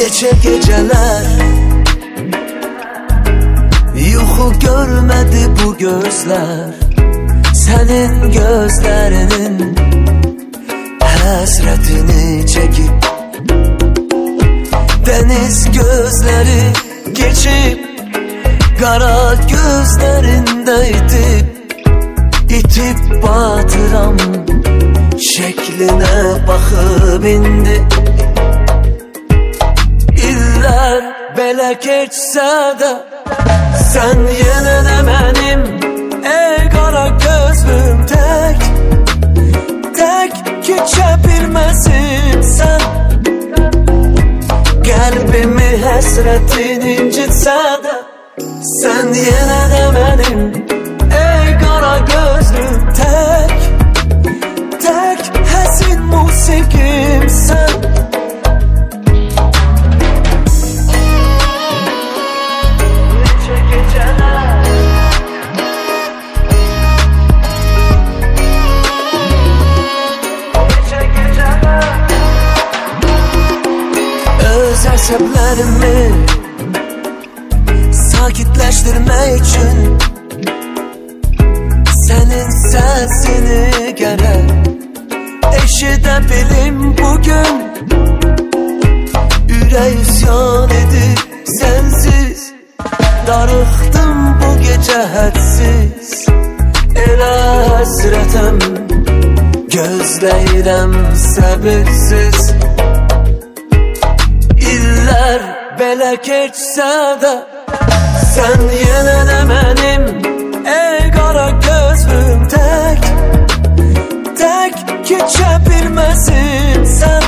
Neçə gecələr yuxu görmədi bu gözlər, sənin gözlərinin həsrətini çəkib. Dəniz gözləri keçib qara gözlərində itib batıram şəklinə baxıb indi. İllər belə keçsə də sən yenə də mənim, ey qara gözlüm, tək keçə bilməsin sən. Qəlbimi həsrətin incitsə də sən yenə də mənim, ey qara gözlüm, tək həsin musiqimsən. Öz əsəblərimi sakitləşdirmək üçün sənin səsini gərək eşidə bilim bugün. Ürək üsyan edib sənsiz, darıxdım bu gecə hədsiz. Elə həsrətəm gözləyirəm səbirsiz. İllər belə keçsə də sən yenə də mənim, ey qara gözlüm, tək keçə bilməsin sən.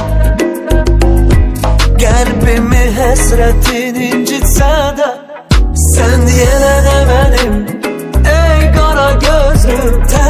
Qəlbimi həsrətin incitsə də sən yenə də mənim, ey qara gözlüm, tək